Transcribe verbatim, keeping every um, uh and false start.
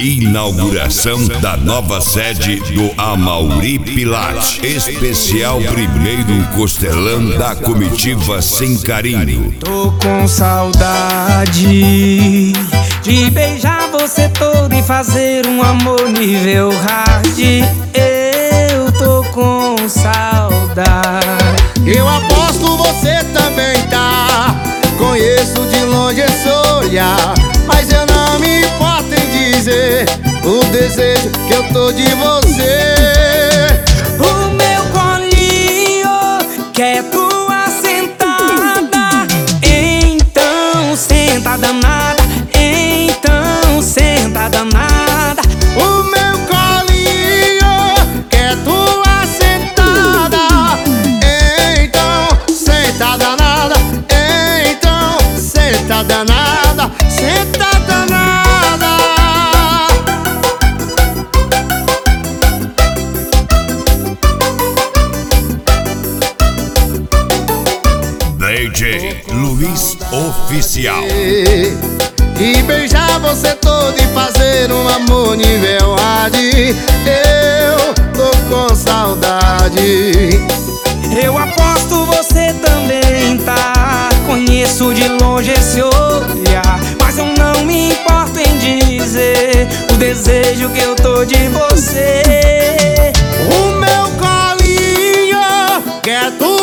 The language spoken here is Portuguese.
Inauguração da nova sede do Amaury Pilates. Especial primeiro costelão da comitiva Sem Carinho. Tô com saudade de beijar você todo e fazer um amor nível hard. Eu tô com saudade. Eu aposto você também tá. Conheço de longe esse olhar, mas eu não me importo em dizer o desejo que eu tô de você. O meu colinho quer tua sentada, então senta danada, então senta danada. O meu colinho quer tua sentada, então senta danada, então senta danada, senta danada. D J Luiz Oficial. E beijar você todo e fazer um amor nível hard. Eu tô com saudade. Eu aposto você também tá. Conheço de longe esse olhar, mas eu não me importo em dizer o desejo que eu tô de você. O meu colinho quer tu